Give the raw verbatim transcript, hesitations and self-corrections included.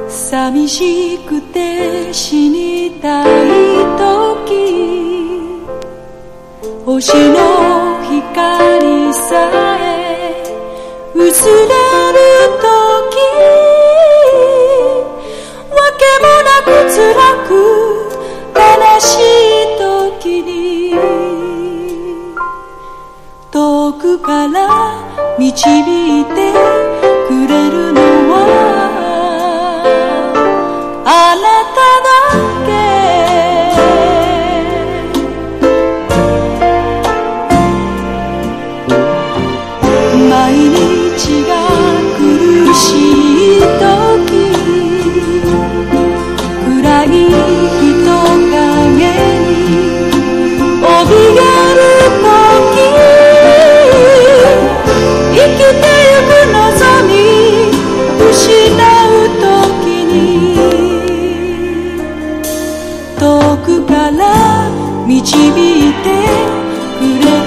寂しくて死にたい時、星の光さえ薄れる時、わけもなく辛く悲しい時に、遠くから導いてくれるのはあなただけ。毎日が苦しい時、暗い人影に怯える時、生きてゆく望み失う時に、遠くから導いてくれ